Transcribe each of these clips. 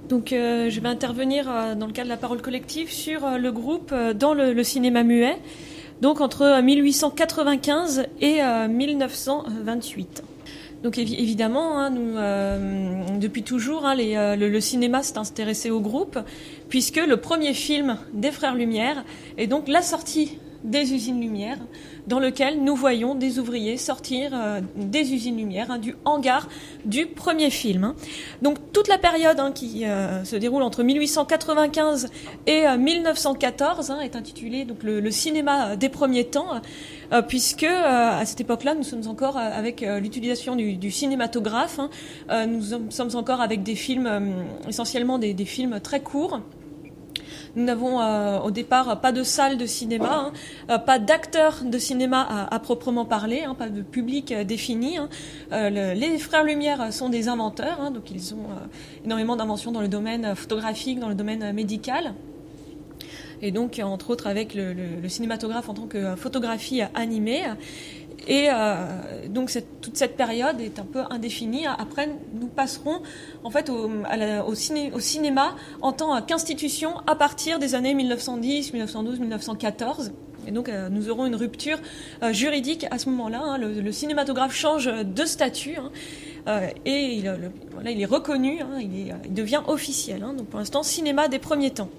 Donc je vais intervenir dans le cadre de la parole collective sur le groupe dans le cinéma muet, donc entre 1895 et 1928. Donc évidemment, nous, depuis toujours, le cinéma s'est intéressé au groupe, puisque le premier film des Frères Lumière est donc la sortie des usines Lumière, dans lequel nous voyons des ouvriers sortir des usines Lumière, du hangar du premier film. Donc toute la période qui se déroule entre 1895 et 1914 est intitulée donc le cinéma des premiers temps, puisque à cette époque-là, nous sommes encore avec l'utilisation du cinématographe. Nous sommes encore avec des films, essentiellement des films très courts. Nous n'avons au départ pas de salle de cinéma, pas d'acteurs de cinéma à proprement parler, pas de public défini. Les Frères Lumière sont des inventeurs, donc ils ont énormément d'inventions dans le domaine photographique, dans le domaine médical. Et donc, entre autres, avec le cinématographe en tant que photographie animée. Et donc toute cette période est un peu indéfinie. Après, nous passerons en fait au cinéma en tant qu'institution à partir des années 1910, 1912, 1914. Et donc nous aurons une rupture juridique à ce moment-là. Le cinématographe change de statut et il est reconnu, il devient officiel. Donc pour l'instant, cinéma des premiers temps.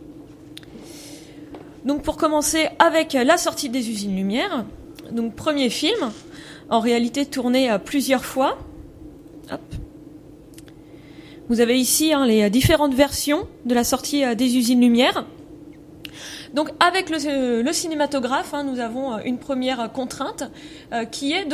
Donc pour commencer avec la sortie des usines Lumière. Donc premier film, en réalité tourné plusieurs fois. Hop. Vous avez ici les différentes versions de la sortie des usines Lumière. Donc avec le cinématographe, nous avons une première contrainte qui est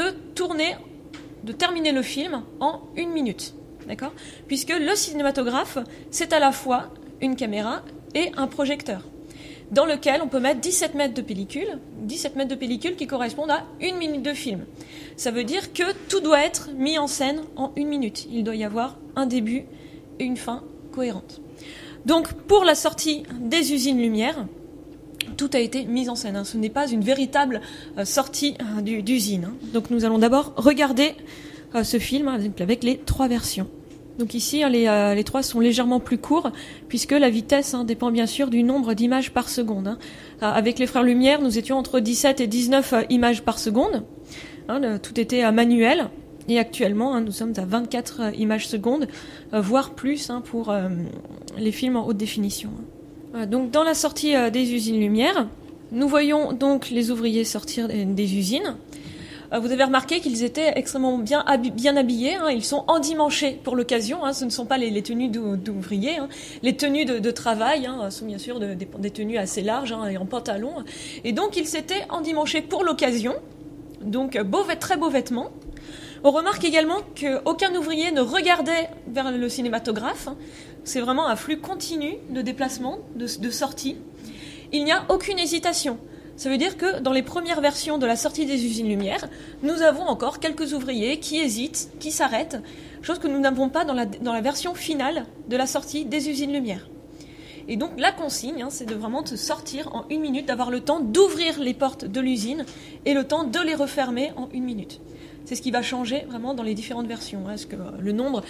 de terminer le film en 1 minute. D'accord ? Puisque le cinématographe, c'est à la fois une caméra et un projecteur, dans lequel on peut mettre 17 mètres de pellicule qui correspondent à 1 minute de film. Ça veut dire que tout doit être mis en scène en 1 minute. Il doit y avoir un début et une fin cohérente. Donc, pour la sortie des usines Lumière, tout a été mis en scène. Ce n'est pas une véritable sortie d'usine. Donc, nous allons d'abord regarder ce film avec les 3 versions. Donc ici, les 3 sont légèrement plus courts, puisque la vitesse dépend bien sûr du nombre d'images par seconde. Avec les Frères Lumière, nous étions entre 17 et 19 images par seconde. Tout était manuel. Et actuellement, nous sommes à 24 images secondes, voire plus pour les films en haute définition. Donc dans la sortie des usines Lumière, nous voyons donc les ouvriers sortir des usines. Vous avez remarqué qu'ils étaient extrêmement bien habillés. Ils sont endimanchés pour l'occasion. Ce ne sont pas les tenues d'ouvriers. Les tenues de travail sont bien sûr des tenues assez larges et en pantalon. Et donc, ils s'étaient endimanchés pour l'occasion. Donc, très beaux vêtements. On remarque également qu'aucun ouvrier ne regardait vers le cinématographe. C'est vraiment un flux continu de déplacement, de sortie. Il n'y a aucune hésitation. Ça veut dire que dans les premières versions de la sortie des usines Lumière, nous avons encore quelques ouvriers qui hésitent, qui s'arrêtent, chose que nous n'avons pas dans la version finale de la sortie des usines Lumière. Et donc la consigne, c'est de vraiment de sortir en 1 minute, d'avoir le temps d'ouvrir les portes de l'usine et le temps de les refermer en 1 minute. C'est ce qui va changer vraiment dans les différentes versions. Parce que le nombre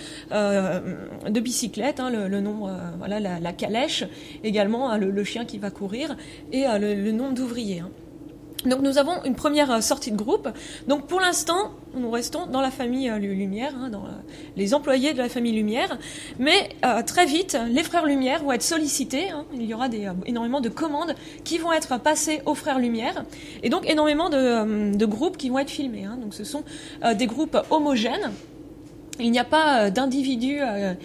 de bicyclettes, le nombre, la calèche, également le chien qui va courir, et le nombre d'ouvriers. Donc nous avons une première sortie de groupe. Donc pour l'instant, nous restons dans la famille Lumière, dans les employés de la famille Lumière. Mais très vite, les Frères Lumière vont être sollicités. Il y aura énormément de commandes qui vont être passées aux Frères Lumière. Et donc énormément de groupes qui vont être filmés. Donc ce sont des groupes homogènes. Il n'y a pas d'individus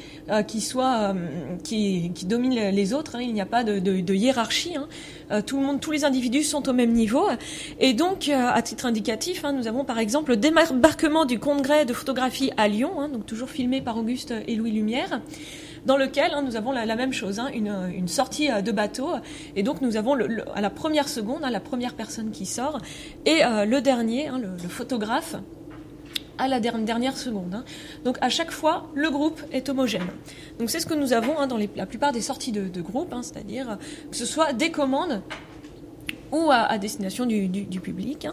qui dominent les autres. Il n'y a pas de hiérarchie. Tous les individus sont au même niveau. Et donc, à titre indicatif, nous avons par exemple le débarquement du congrès de photographie à Lyon, donc toujours filmé par Auguste et Louis Lumière, dans lequel nous avons la même chose, une sortie de bateau. Et donc, nous avons à la première seconde, la première personne qui sort, et le dernier, le photographe, à la dernière seconde. Donc à chaque fois, le groupe est homogène. Donc c'est ce que nous avons dans la plupart des sorties de groupe, c'est-à-dire que ce soit des commandes ou à destination du public.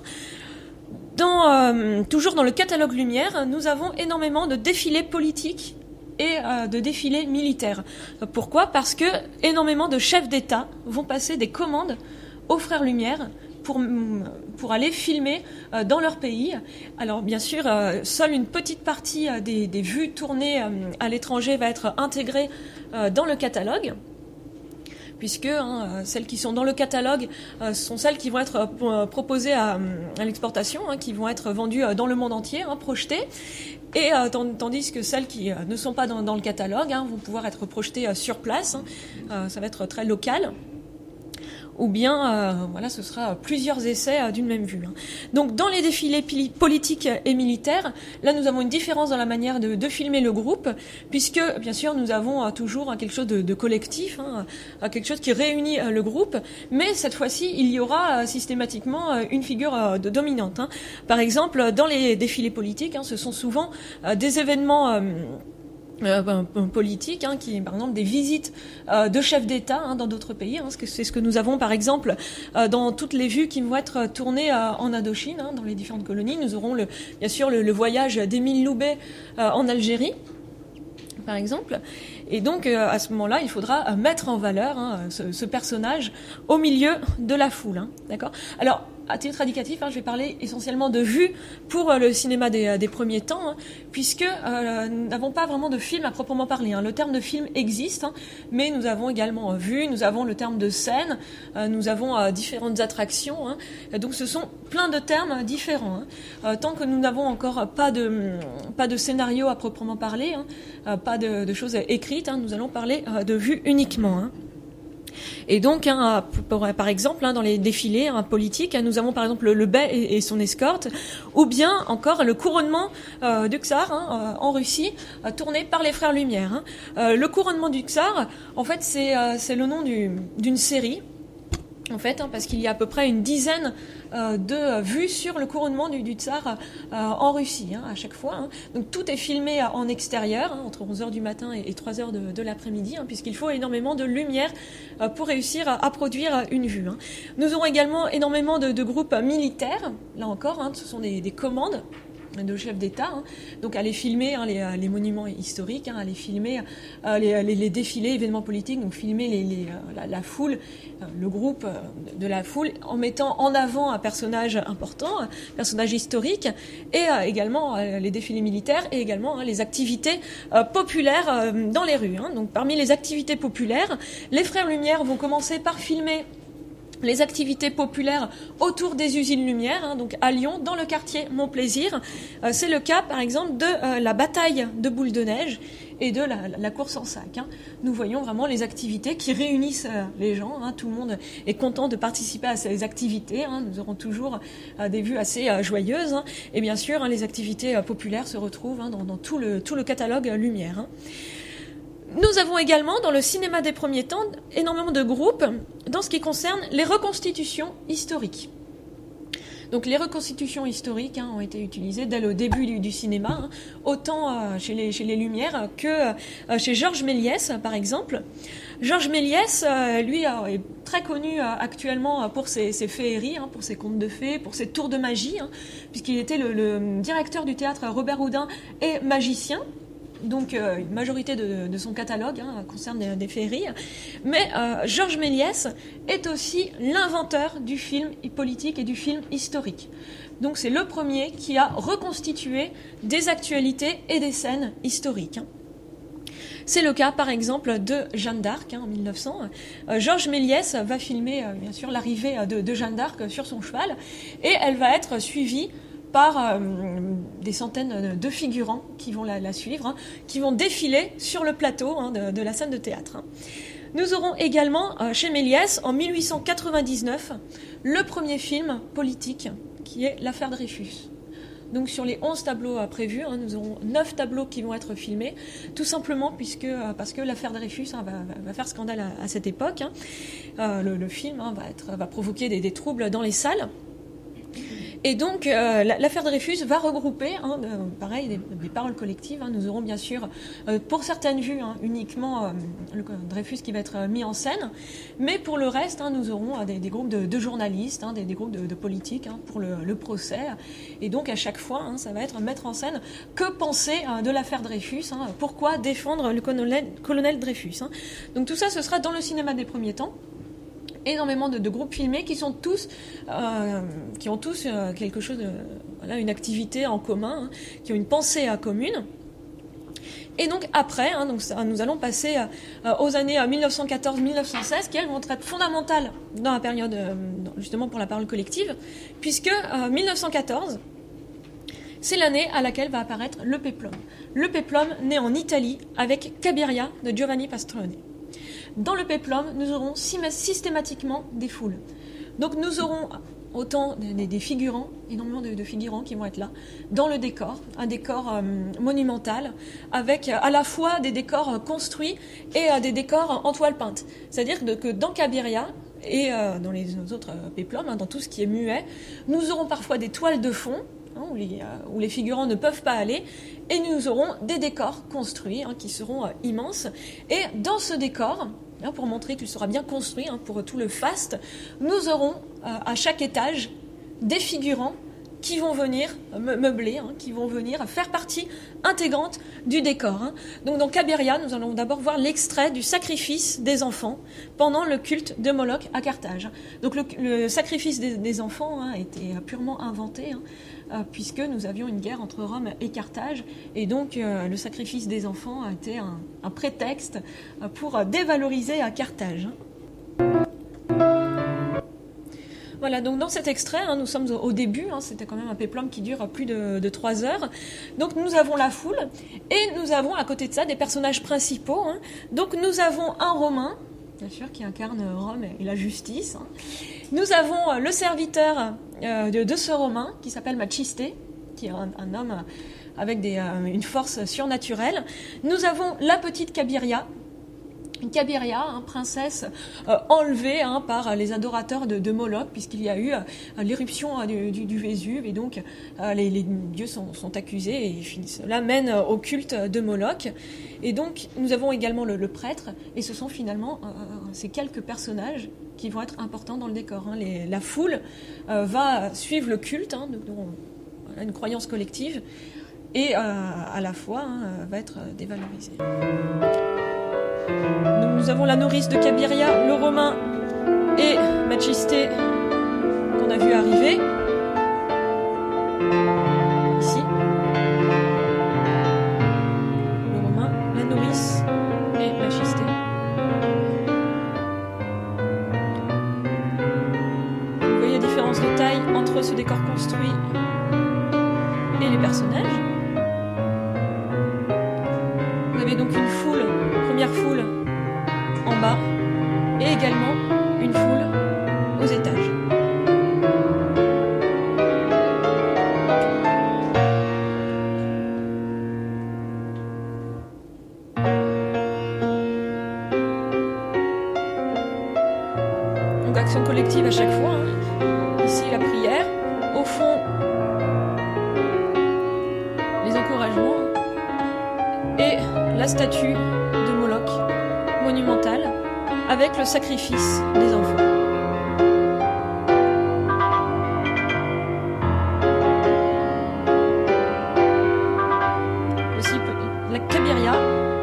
Toujours dans le catalogue Lumière, nous avons énormément de défilés politiques et de défilés militaires. Pourquoi ? Parce que énormément de chefs d'État vont passer des commandes aux Frères Lumière pour aller filmer dans leur pays. Alors bien sûr, seule une petite partie des vues tournées à l'étranger va être intégrée dans le catalogue, puisque celles qui sont dans le catalogue sont celles qui vont être proposées à l'exportation, qui vont être vendues dans le monde entier, projetées, et tandis que celles qui ne sont pas dans le catalogue vont pouvoir être projetées sur place. Ça va être très local. Ou bien, ce sera plusieurs essais d'une même vue. Donc, dans les défilés politiques et militaires, là, nous avons une différence dans la manière de filmer le groupe, puisque, bien sûr, nous avons toujours quelque chose de collectif, quelque chose qui réunit le groupe, mais cette fois-ci, il y aura systématiquement une figure dominante. Par exemple, dans les défilés politiques, ce sont souvent des événements politique, qui par exemple des visites de chefs d'État dans d'autres pays. C'est ce que nous avons par exemple dans toutes les vues qui vont être tournées en Indochine, dans les différentes colonies. Nous aurons bien sûr le voyage d'Émile Loubet en Algérie, par exemple. Et donc à ce moment-là, il faudra mettre en valeur ce personnage au milieu de la foule. D'accord ? Alors, à titre indicatif, je vais parler essentiellement de vues pour le cinéma des premiers temps, puisque nous n'avons pas vraiment de film à proprement parler. Le terme de film existe, mais nous avons également vues, nous avons le terme de scène, nous avons différentes attractions. Donc ce sont plein de termes différents. Tant que nous n'avons encore pas de scénario à proprement parler, pas de choses écrites, nous allons parler de vues uniquement. Et donc, par exemple, dans les défilés politiques, nous avons par exemple le bey et son escorte, ou bien encore le couronnement du Tsar en Russie, tourné par les Frères Lumière. Le couronnement du Tsar, en fait, c'est le nom d'une série, en fait, parce qu'il y a à peu près une dizaine de vues sur le couronnement du tsar en Russie, à chaque fois. Donc tout est filmé en extérieur, entre 11h du matin et 3h de l'après-midi, puisqu'il faut énormément de lumière pour réussir à produire une vue. Nous aurons également énormément de groupes militaires, là encore, ce sont des commandes de chefs d'État, donc aller filmer les monuments historiques, aller filmer les défilés, événements politiques, donc filmer la foule, le groupe de la foule, en mettant en avant un personnage important, un personnage historique, et également les défilés militaires, et également les activités populaires dans les rues. Donc parmi les activités populaires, les Frères Lumière vont commencer par filmer les activités populaires autour des usines Lumière, donc à Lyon, dans le quartier Montplaisir. C'est le cas, par exemple, de la bataille de boules de neige et de la course en sac. Nous voyons vraiment les activités qui réunissent les gens. Tout le monde est content de participer à ces activités. Nous aurons toujours des vues assez joyeuses. Et bien sûr, les activités populaires se retrouvent dans tout le catalogue Lumière. Nous avons également, dans le cinéma des premiers temps, énormément de groupes dans ce qui concerne les reconstitutions historiques. Donc les reconstitutions historiques ont été utilisées dès le début du cinéma, autant chez les Lumières que chez Georges Méliès, par exemple. Georges Méliès, lui, est très connu actuellement pour ses féeries, pour ses contes de fées, pour ses tours de magie, puisqu'il était le directeur du théâtre Robert Houdin et magicien. Donc une majorité de son catalogue concerne des féeries. Mais Georges Méliès est aussi l'inventeur du film politique et du film historique. Donc c'est le premier qui a reconstitué des actualités et des scènes historiques. C'est le cas, par exemple, de Jeanne d'Arc en 1900. Georges Méliès va filmer, bien sûr, l'arrivée de Jeanne d'Arc sur son cheval, et elle va être suivie par des centaines de figurants qui vont la suivre, qui vont défiler sur le plateau de la scène de théâtre. Nous aurons également, chez Méliès, en 1899, le premier film politique, qui est l'affaire Dreyfus. Donc sur les 11 tableaux prévus, nous aurons 9 tableaux qui vont être filmés, tout simplement parce que l'affaire Dreyfus va faire scandale à cette époque. Le film va provoquer des troubles dans les salles. Et donc, l'affaire Dreyfus va regrouper, pareil, des paroles collectives. Nous aurons bien sûr, pour certaines vues, uniquement le Dreyfus qui va être mis en scène, mais pour le reste, nous aurons des groupes de journalistes, des groupes de politiques pour le procès. Et donc, à chaque fois, ça va être mettre en scène que penser de l'affaire Dreyfus, pourquoi défendre le colonel Dreyfus. Donc tout ça, ce sera dans le cinéma des premiers temps. Énormément de groupes filmés qui ont tous quelque chose une activité en commun, qui ont une pensée commune. Et donc après, nous allons passer aux années 1914-1916, qui elles vont être fondamentales dans la période, justement pour la parole collective, puisque 1914, c'est l'année à laquelle va apparaître le péplum. Le péplum né en Italie avec Cabiria de Giovanni Pastrone. Dans le péplum, nous aurons systématiquement des foules. Donc nous aurons autant des figurants, énormément de figurants qui vont être là, dans le décor, un décor monumental, avec à la fois des décors construits et des décors en toile peinte. C'est-à-dire que dans Cabiria et dans les autres péplums, dans tout ce qui est muet, nous aurons parfois des toiles de fond, où les figurants ne peuvent pas aller, et nous aurons des décors construits qui seront immenses. Et dans ce décor, pour montrer qu'il sera bien construit pour tout le faste, nous aurons à chaque étage des figurants qui vont venir meubler, qui vont venir faire partie intégrante du décor. Donc dans Cabiria, nous allons d'abord voir l'extrait du sacrifice des enfants pendant le culte de Moloch à Carthage. Donc le sacrifice des enfants a été purement inventé, puisque nous avions une guerre entre Rome et Carthage, et donc le sacrifice des enfants a été un prétexte pour dévaloriser à Carthage. Voilà, donc dans cet extrait, nous sommes au début, c'était quand même un péplum qui dure plus de 3 heures. Donc nous avons la foule, et nous avons à côté de ça des personnages principaux. Donc nous avons un Romain, bien sûr, qui incarne Rome et la justice. Nous avons le serviteur de ce Romain, qui s'appelle Maciste, qui est un homme avec une force surnaturelle. Nous avons la petite Cabiria, princesse enlevée par les adorateurs de Moloch, puisqu'il y a eu l'éruption du Vésuve, et donc les dieux sont accusés, et cela mène au culte de Moloch. Et donc nous avons également le prêtre, et ce sont finalement ces quelques personnages qui vont être importants dans le décor. La foule va suivre le culte, une croyance collective, et à la fois va être dévalorisée. Nous avons la nourrice de Cabiria, le Romain et Maciste qu'on a vu arriver. Ici. Le Romain, la nourrice et Maciste. Vous voyez la différence de taille entre ce décor construit et les personnages. Vous avez donc une foule, première foule en bas, et également une foule aux étages. Donc action collective à chaque fois. Ici la prière, au fond les encouragements, et la statue de Moloch monumentale avec le sacrifice des enfants. Aussi la Cabiria,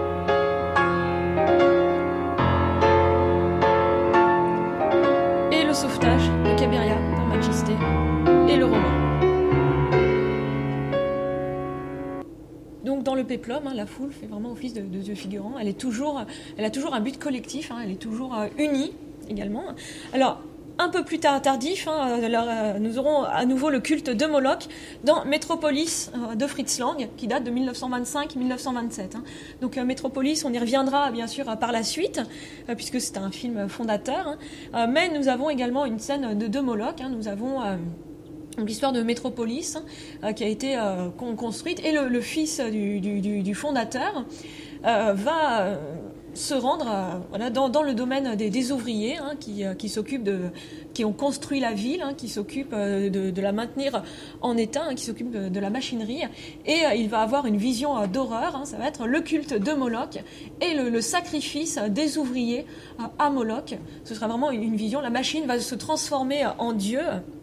et le sauvetage de Cabiria dans Maciste, et le Romain. Donc dans le péplum, la foule fait vraiment office de figurant. Elle a toujours un but collectif, elle est toujours unie également. Alors un peu plus tardif, nous aurons à nouveau le culte de Moloch dans Métropolis de Fritz Lang, qui date de 1925-1927. Donc Métropolis, on y reviendra bien sûr par la suite, puisque c'est un film fondateur. Mais nous avons également une scène de Moloch. Nous avons l'histoire de Métropolis qui a été construite, et le fils du fondateur va se rendre voilà, dans le domaine des ouvriers hein, qui s'occupent qui ont construit la ville, hein, qui s'occupent de la maintenir en état, hein, qui s'occupent de la machinerie. Et il va avoir une vision d'horreur. Hein, ça va être le culte de Moloch et le sacrifice des ouvriers à Moloch. Ce sera vraiment une vision. La machine va se transformer en Dieu.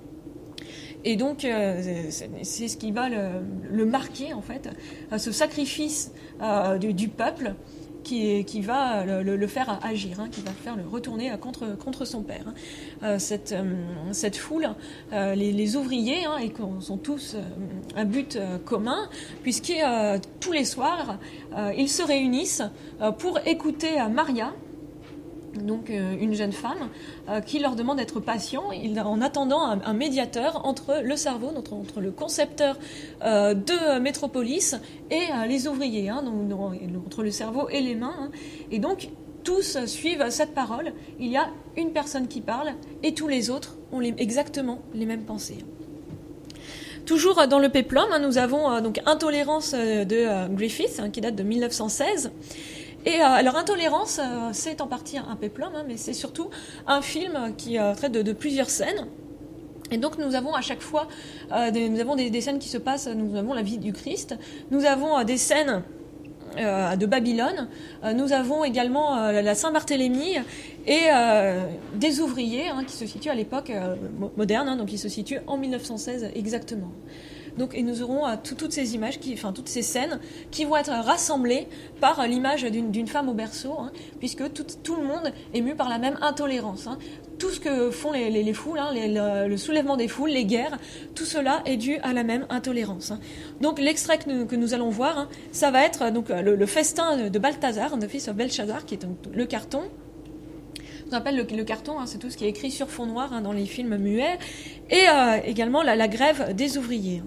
Et donc, c'est ce qui va le marquer, en fait, ce sacrifice du peuple qui va le faire agir, hein, qui va le faire le retourner contre son père. Hein. Cette foule, les ouvriers, hein, et sont tous un but commun, puisque tous les soirs, ils se réunissent pour écouter Maria, donc une jeune femme, qui leur demande d'être patient en attendant un médiateur entre le cerveau, entre le concepteur de Métropolis et les ouvriers, hein, donc, entre le cerveau et les mains. Hein. Et donc, tous suivent cette parole. Il y a une personne qui parle et tous les autres ont exactement les mêmes pensées. Toujours dans le péplum, hein, nous avons donc Intolérance de Griffith, hein, qui date de 1916. Et alors, Intolérance, c'est en partie un péplum, hein, mais c'est surtout un film qui traite de plusieurs scènes. Et donc, nous avons à chaque fois nous avons des scènes qui se passent, nous avons la vie du Christ, nous avons des scènes de Babylone, nous avons également la Saint-Barthélemy et des ouvriers hein, qui se situent à l'époque moderne, hein, donc qui se situent en 1916 exactement. Donc, et nous aurons toutes ces images, toutes ces scènes qui vont être rassemblées par l'image d'une femme au berceau, hein, puisque tout le monde est mu par la même intolérance. Hein. Tout ce que font les foules, hein, le soulèvement des foules, les guerres, tout cela est dû à la même intolérance. Hein. Donc l'extrait que nous allons voir, hein, ça va être donc le festin de Balthazar, de fils de Belshazzar, qui est donc le carton. On appelle le carton, hein, c'est tout ce qui est écrit sur fond noir hein, dans les films muets, et également la grève des ouvriers.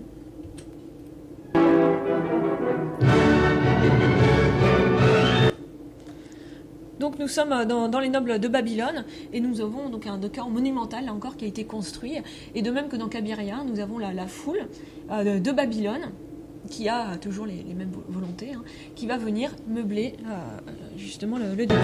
Donc nous sommes dans les nobles de Babylone et nous avons donc un décor monumental là encore qui a été construit, et de même que dans Cabiria, nous avons la foule de Babylone qui a toujours les mêmes volontés, hein, qui va venir meubler justement le décor.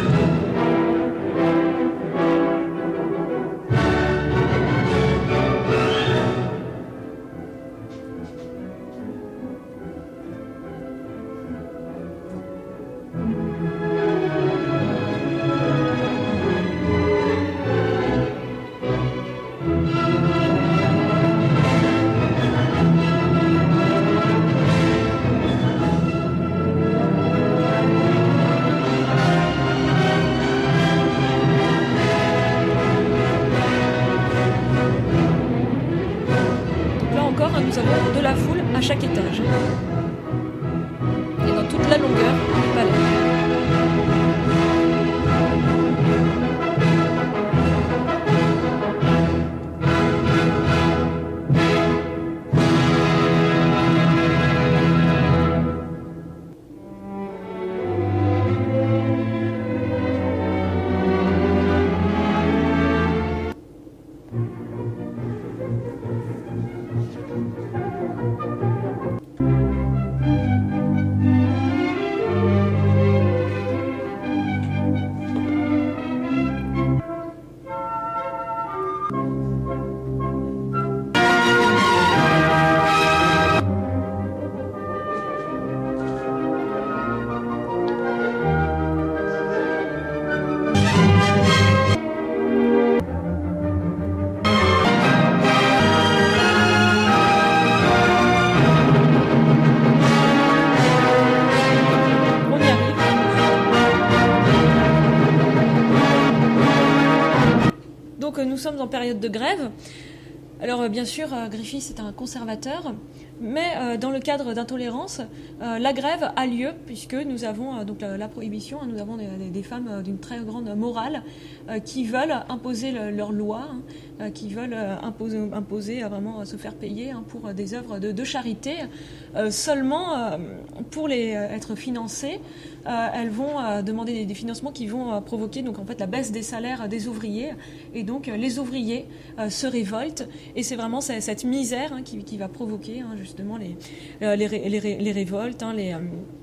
Nous avons de la foule à chaque étage et dans toute la longueur du palais. Nous sommes en période de grève. Alors bien sûr, Griffith est un conservateur, mais dans le cadre d'intolérance, la grève a lieu puisque nous avons donc la prohibition, nous avons des femmes d'une très grande morale qui veulent imposer leurs lois, hein, qui veulent imposer vraiment se faire payer hein, pour des œuvres de charité. Seulement, pour être financées, elles vont demander des financements qui vont provoquer donc en fait la baisse des salaires des ouvriers, et donc les ouvriers se révoltent, et c'est vraiment cette misère hein, qui va provoquer hein, justement les révoltes, hein,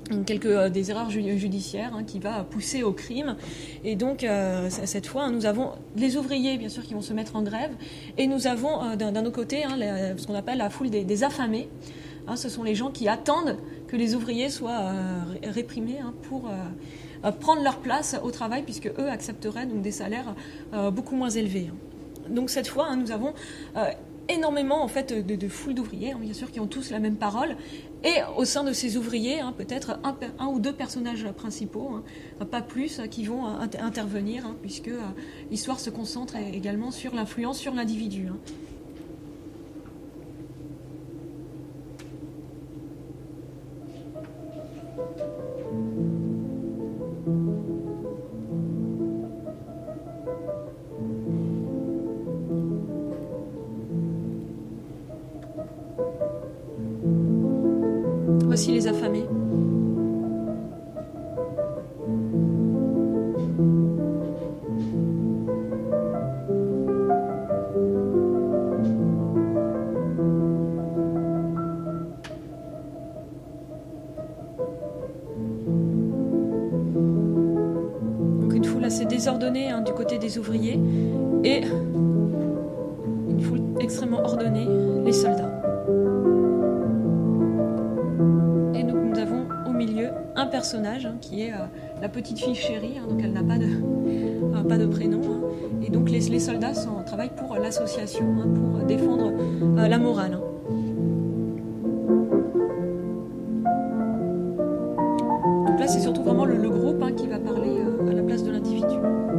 quelques des erreurs judiciaires qui va pousser au crime. Et donc cette fois, nous avons les ouvriers bien sûr qui vont se mettre en grève, et nous avons d'un autre côté ce qu'on appelle la foule des affamés. Ce sont les gens qui attendent que les ouvriers soient réprimés pour prendre leur place au travail, puisque eux accepteraient donc des salaires beaucoup moins élevés. Donc cette fois, nous avons énormément en fait de foules d'ouvriers, bien sûr, qui ont tous la même parole. Et au sein de ces ouvriers, peut-être un ou deux personnages principaux, pas plus, qui vont intervenir, puisque l'histoire se concentre également sur l'influence sur l'individu. Voici les affamés. Donc une foule assez désordonnée du côté des ouvriers, et une foule extrêmement ordonnée, les soldats. Un personnage qui est la petite fille chérie, donc elle n'a pas de prénom, et donc les soldats travaillent pour l'association, pour défendre la morale. Donc là c'est surtout vraiment le groupe qui va parler à la place de l'individu.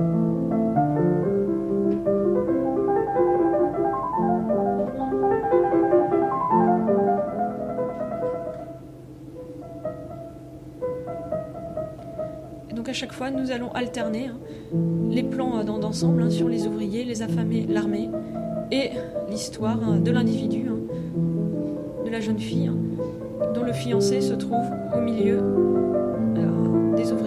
Donc à chaque fois, nous allons alterner les plans d'ensemble sur les ouvriers, les affamés, l'armée, et l'histoire de l'individu, de la jeune fille, dont le fiancé se trouve au milieu des ouvriers.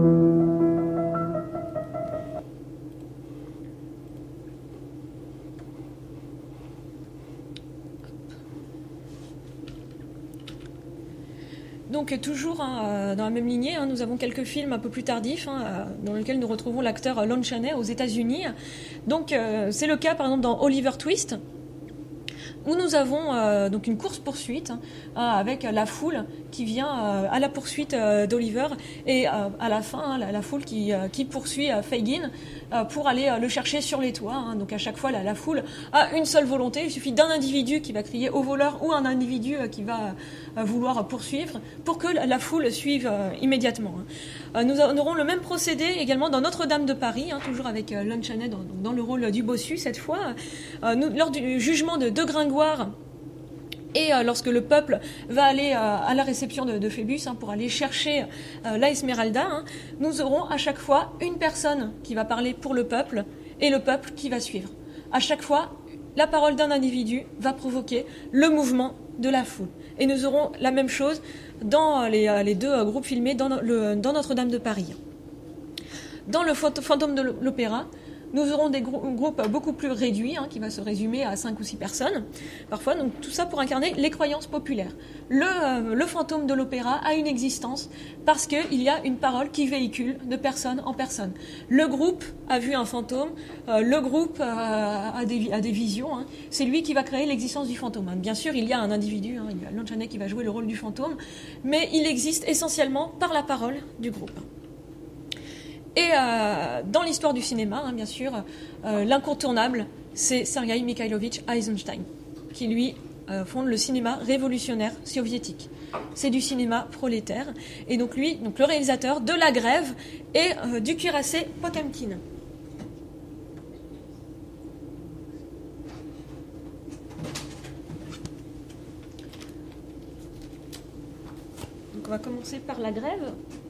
Donc toujours dans la même lignée, nous avons quelques films un peu plus tardifs dans lesquels nous retrouvons l'acteur Lon Chaney aux États-Unis. Donc c'est le cas par exemple dans Oliver Twist, où nous avons donc une course-poursuite avec la foule qui vient à la poursuite d'Oliver, et à la fin la foule qui poursuit Fagin pour aller le chercher sur les toits. Donc à chaque fois la foule a une seule volonté, il suffit d'un individu qui va crier au voleur ou un individu qui va vouloir poursuivre pour que la foule suive immédiatement. Nous aurons le même procédé également dans Notre-Dame de Paris, toujours avec Lon Chaney dans le rôle du bossu cette fois. Lors du jugement de Gringoire, et lorsque le peuple va aller à la réception de Phébus pour aller chercher la Esmeralda, nous aurons à chaque fois une personne qui va parler pour le peuple et le peuple qui va suivre. À chaque fois, la parole d'un individu va provoquer le mouvement de la foule. Et nous aurons la même chose dans les deux groupes filmés dans Notre-Dame de Paris. Dans le Fantôme de l'Opéra, nous aurons des groupes beaucoup plus réduits, qui va se résumer à 5 ou 6 personnes, parfois. Donc tout ça pour incarner les croyances populaires. Le fantôme de l'opéra a une existence parce qu'il y a une parole qui véhicule de personne en personne. Le groupe a vu un fantôme, le groupe a des visions. C'est lui qui va créer l'existence du fantôme. Bien sûr, il y a un individu, il y a Lon Chaney qui va jouer le rôle du fantôme, mais il existe essentiellement par la parole du groupe. Et dans l'histoire du cinéma, bien sûr, l'incontournable, c'est Sergueï Mikhailovitch Eisenstein, qui lui fonde le cinéma révolutionnaire soviétique. C'est du cinéma prolétaire. Et donc lui, le réalisateur de La Grève et du cuirassé Potemkin. Donc on va commencer par La Grève.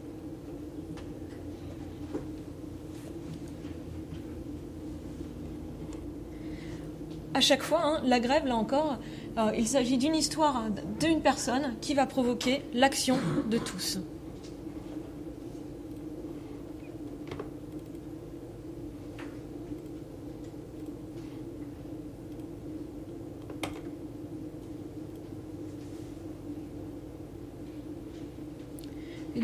À chaque fois, la grève, là encore, il s'agit d'une histoire d'une personne qui va provoquer l'action de tous.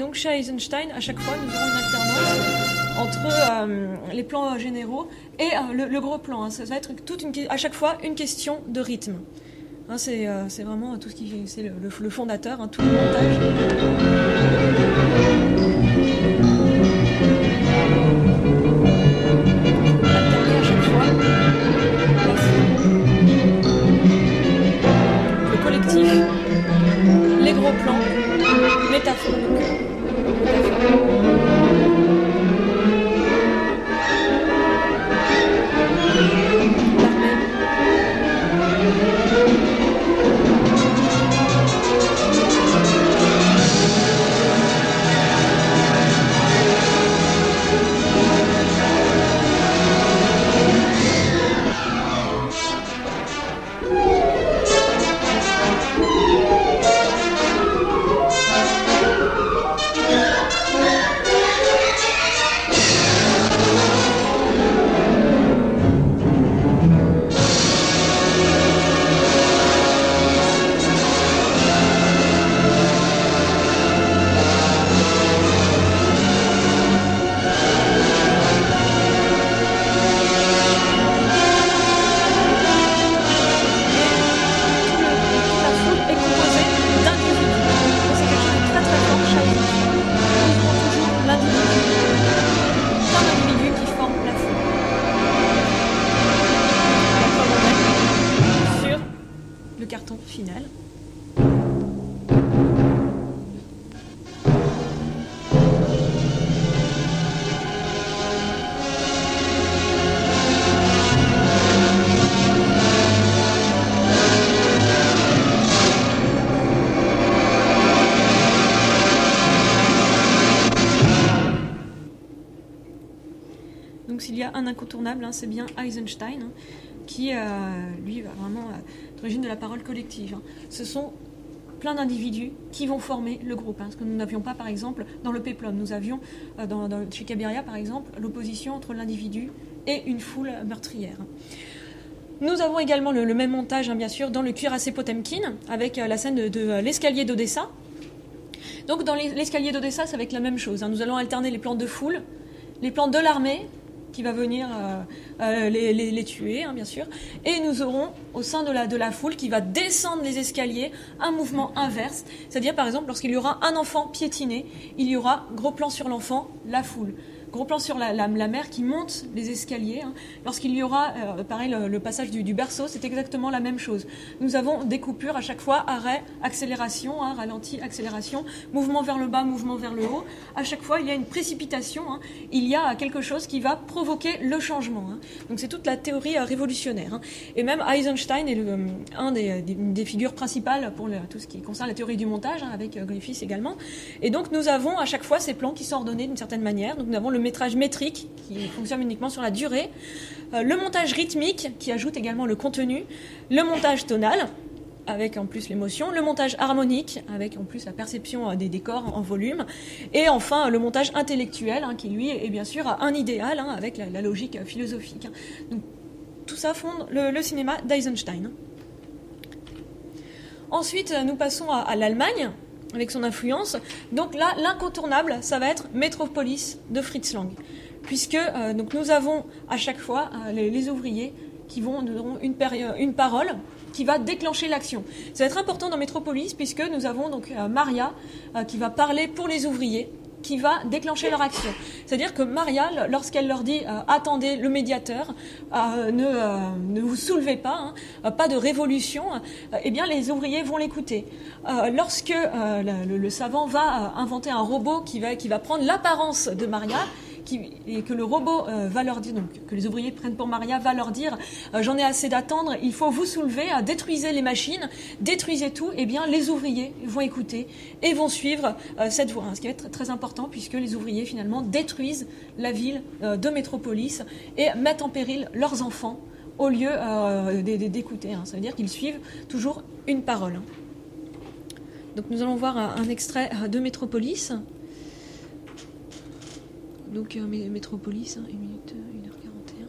donc chez Eisenstein, à chaque fois, nous aurons une alternance entre les plans généraux et le gros plan. Hein. Ça va être à chaque fois une question de rythme. Hein, c'est vraiment tout ce qui c'est le fondateur, hein, tout le montage. Alterner à chaque fois. Le collectif, les gros plans, métaphore. Final. Donc s'il y a un incontournable, hein, c'est bien Eisenstein, hein, qui, lui, va vraiment être l'origine de la parole collective. Hein. Ce sont plein d'individus qui vont former le groupe. Hein, ce que nous n'avions pas, par exemple, dans le péplum. Nous avions, chez Cabiria, par exemple, l'opposition entre l'individu et une foule meurtrière. Nous avons également le même montage, hein, bien sûr, dans le Cuirassé Potemkin, avec la scène de l'escalier d'Odessa. Donc, dans l'escalier d'Odessa, c'est avec la même chose. Hein. Nous allons alterner les plans de foule, les plans de l'armée, qui va venir les tuer, hein, bien sûr. Et nous aurons, au sein de la foule, qui va descendre les escaliers, un mouvement inverse. C'est-à-dire, par exemple, lorsqu'il y aura un enfant piétiné, il y aura gros plan sur l'enfant, la foule. Gros plan sur la mère qui monte les escaliers. Hein. Lorsqu'il y aura, pareil, le passage du berceau, c'est exactement la même chose. Nous avons des coupures à chaque fois, arrêt, accélération, hein, ralenti, accélération, mouvement vers le bas, mouvement vers le haut. À chaque fois, il y a une précipitation. Hein. Il y a quelque chose qui va provoquer le changement. Hein. Donc c'est toute la théorie révolutionnaire. Hein. Et même Eisenstein est un des figures principales pour tout ce qui concerne la théorie du montage, hein, avec Griffiths également. Et donc nous avons à chaque fois ces plans qui sont ordonnés d'une certaine manière. Donc nous avons le métrage métrique qui fonctionne uniquement sur la durée, le montage rythmique qui ajoute également le contenu, le montage tonal avec en plus l'émotion, le montage harmonique avec en plus la perception des décors en volume, et enfin le montage intellectuel, hein, qui lui est bien sûr un idéal, hein, avec la logique philosophique. Donc, tout ça fonde le cinéma d'Eisenstein. Ensuite, nous passons à l'Allemagne, avec son influence. Donc là, l'incontournable, ça va être Métropolis de Fritz Lang. Puisque donc nous avons à chaque fois les ouvriers qui auront une parole qui va déclencher l'action. Ça va être important dans Métropolis, puisque nous avons donc Maria qui va parler pour les ouvriers, qui va déclencher leur action. C'est-à-dire que Maria, lorsqu'elle leur dit attendez le médiateur, ne vous soulevez pas, hein, pas de révolution, eh bien les ouvriers vont l'écouter. Lorsque le savant va inventer un robot qui va prendre l'apparence de Maria, et que le robot va leur dire, donc que les ouvriers prennent pour Maria, va leur dire j'en ai assez d'attendre, il faut vous soulever, détruisez les machines, détruisez tout, eh bien les ouvriers vont écouter et vont suivre cette voie. Ce qui va être très important, puisque les ouvriers finalement détruisent la ville de Métropolis et mettent en péril leurs enfants au lieu d'écouter. Ça veut dire qu'ils suivent toujours une parole. Donc nous allons voir un extrait de Métropolis. Donc Métropolis, 1 minute 1h41.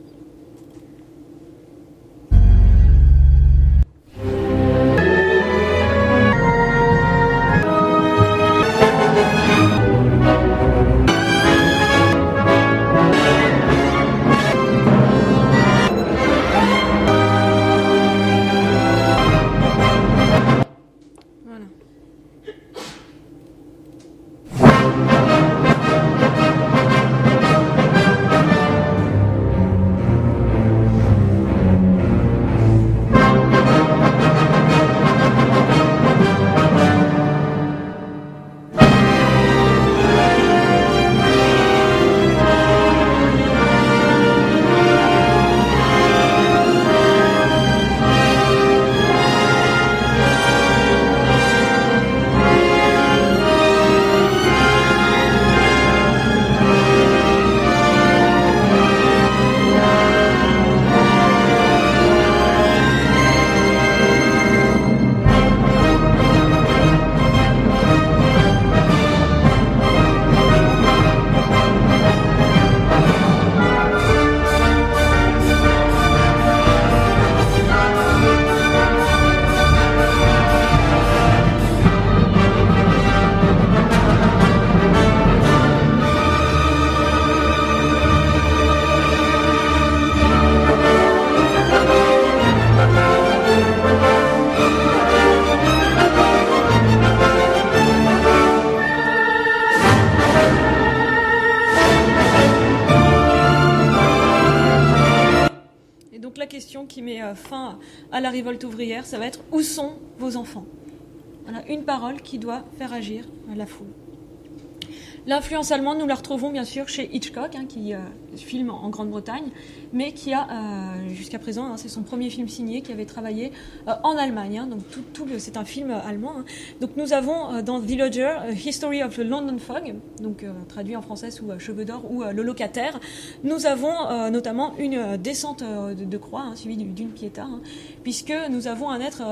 question qui met fin à la révolte ouvrière, ça va être où sont vos enfants? Voilà, une parole qui doit faire agir la foule. L'influence allemande, nous la retrouvons bien sûr chez Hitchcock, qui filme en Grande-Bretagne, mais qui a, jusqu'à présent, c'est son premier film signé, qui avait travaillé en Allemagne. Donc c'est un film allemand. Donc nous avons dans Villager, History of the London Fog, donc traduit en français sous Cheveux d'or ou Le Locataire. Nous avons notamment une descente de croix, suivie d'une piéta, puisque nous avons un être...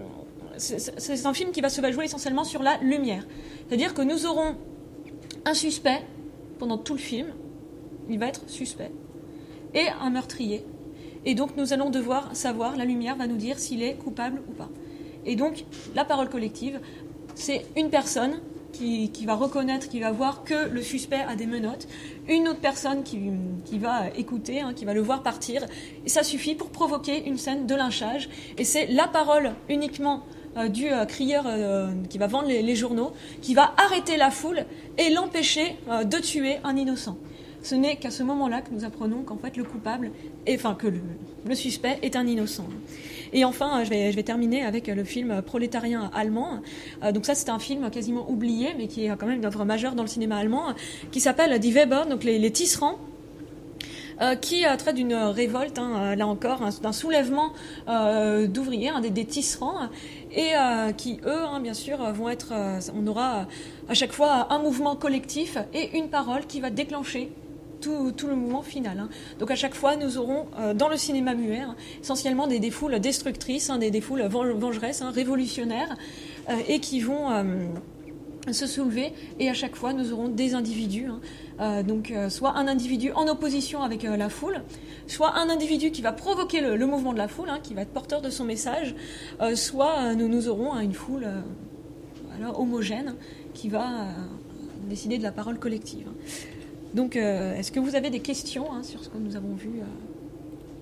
c'est un film qui va se jouer essentiellement sur la lumière. C'est-à-dire que nous aurons un suspect pendant tout le film, il va être suspect, et un meurtrier. Et donc nous allons devoir savoir, la lumière va nous dire s'il est coupable ou pas. Et donc la parole collective, c'est une personne qui va reconnaître, qui va voir que le suspect a des menottes, une autre personne qui va écouter, qui va le voir partir, et ça suffit pour provoquer une scène de lynchage. Et c'est la parole uniquement du crieur qui va vendre les journaux, qui va arrêter la foule et l'empêcher de tuer un innocent. Ce n'est qu'à ce moment-là que nous apprenons qu'en fait le coupable, que le suspect est un innocent. Et enfin, je vais terminer avec le film Prolétarien allemand. Donc ça, c'est un film quasiment oublié, mais qui est quand même une œuvre majeure dans le cinéma allemand, qui s'appelle Die Weber, donc les tisserands. Qui traite d'une révolte, là encore, d'un soulèvement d'ouvriers, des tisserands, et qui, eux, bien sûr, vont être... on aura à chaque fois un mouvement collectif et une parole qui va déclencher tout le mouvement final. Donc à chaque fois, nous aurons dans le cinéma muet essentiellement des foules destructrices, des foules vengeresses, révolutionnaires, et qui vont... se soulever, et à chaque fois nous aurons des individus, soit un individu en opposition avec la foule, soit un individu qui va provoquer le mouvement de la foule, qui va être porteur de son message, soit nous aurons une foule homogène qui va décider de la parole collective. Donc est-ce que vous avez des questions sur ce que nous avons vu